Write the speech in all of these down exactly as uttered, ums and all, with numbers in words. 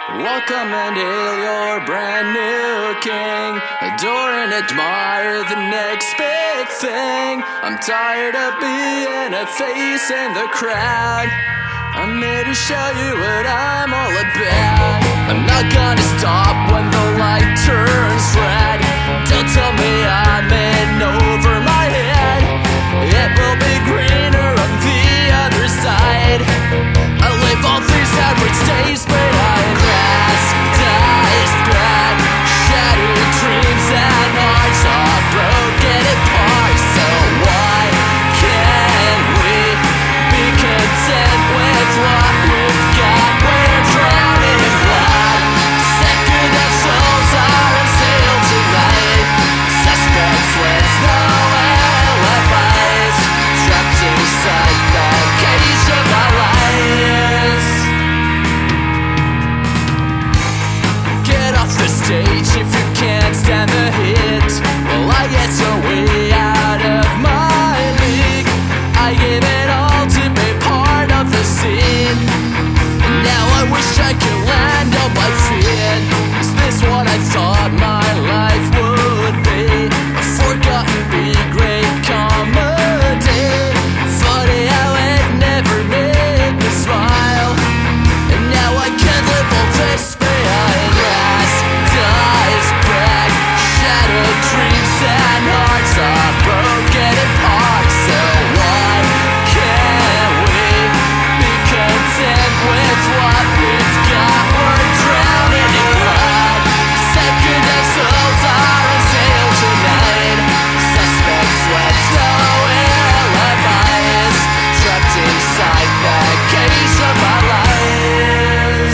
Welcome and hail your brand new king. Adore and admire the next big thing. I'm tired of being a face in the crowd. I'm here to show you what I'm all about. I'm not gonna stop when the light turns red. Don't tell me I'm in over my head. It will be greener on the other side. I live all three separate states behind glass. Dies back, shattered dreams and hearts are broken apart. So why can't we be content with what we've got? We're drowning in blood. Second of souls are on sale tonight. Suspects with no alibis, trapped inside the cage of our lives. Get off the stage if you can't stand the heat. Well, I guess you're way out of my league. I gave it all to be part of the scene. Now I wish I could land on my feet. Is this what I thought my life would be? A forgotten B-grade comedy. Funny how it never made me smile. And now I can't live all this behind glass. Dies back, shattered dreams and hearts are broken apart. So why can't we be content with what we've got? We're drowning in blood. Second of souls are on sale tonight. Suspects with no alibis, trapped inside the cage of our lives.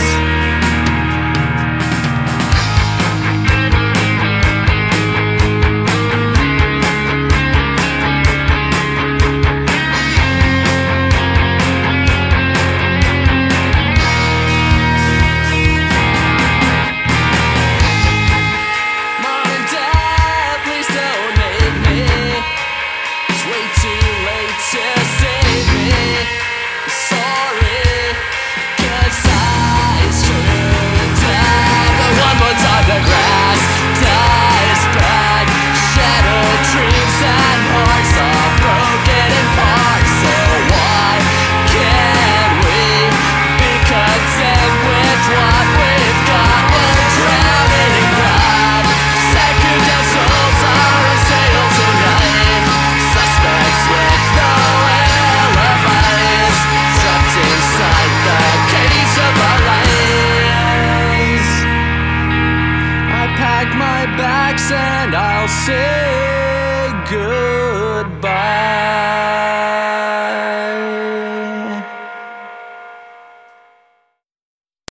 Mom and Dad, please don't hate me. It's way too late to save me. Sorry, 'cause I should die. But one more time the grass dies back. Shattered dreams and hearts are broken apart. So why can't we be content with what we've got? We're drowning in blood. Second of souls are on sale tonight. Suspects with no alibis, trapped inside the cage of our lives. I pack my bags and I'll say goodbye.